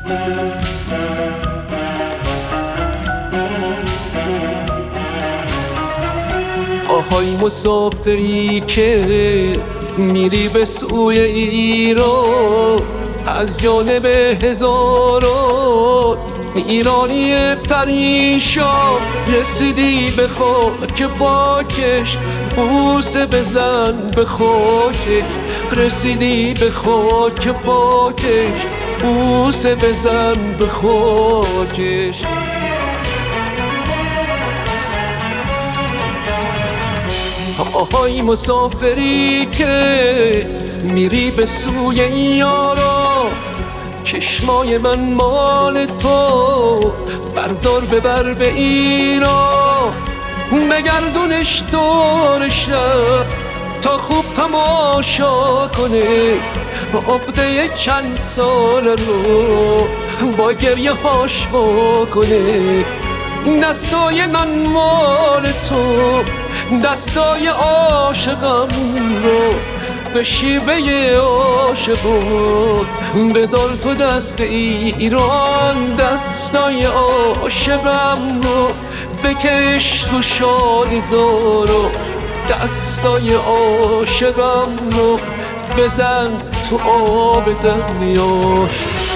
آهای مسافری که میری به سوی ایران، از جانب هزاران ایرانی پریشان رسیدی به خاک پاکش، بوسه بزن به خاکش. رسیدی به خاک پاکش، بوسه بزن به خاکش. آهای مسافری که میری به سوی یارا، چشمای من مال تو، بردار ببر به ایران. بگردونش دور شب تا خوب تماشا کنه، عقده چند سال رو با گریه هاش بکنه. دستای من مال تو، دستای عاشقم رو به شیوه عاشقان بذار تو دست ایران. دستای عاشقم رو بکش تو شادی زارو، دستای عاشقم رو بزن تو آب دریاش.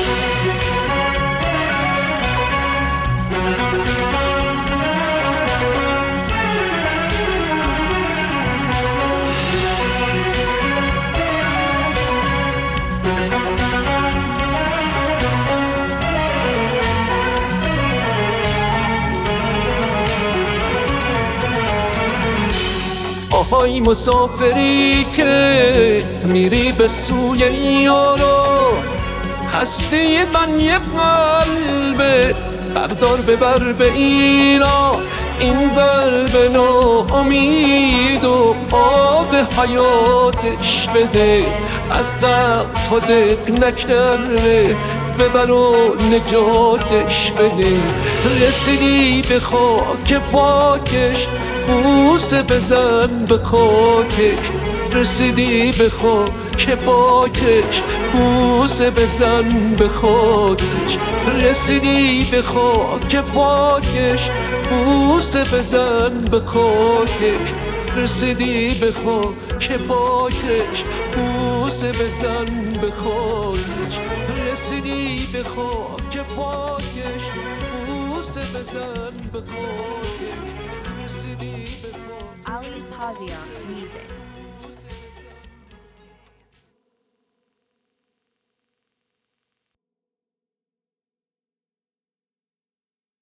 آهای مسافری که میری به سوی یارا، هستی من یه قلبه، بردار ببر به ایران. این قلب ناامید و آب حیاتش بده، از دق تا دق نکرده ببر و نجاتش بده. رسیدی به خاک پاکش، بوسه بزن به خاکش. رسیدی به خاک پاکش، بوسه بزن به خاکش. رسیدی به خاک پاکش، بوسه بزن به خاکش. رسیدی به خاک پاکش، بوسه بزن به خاکش. رسیدی به خاک پاکش، بوسه بزن به خاکش. Ali Pazia Music.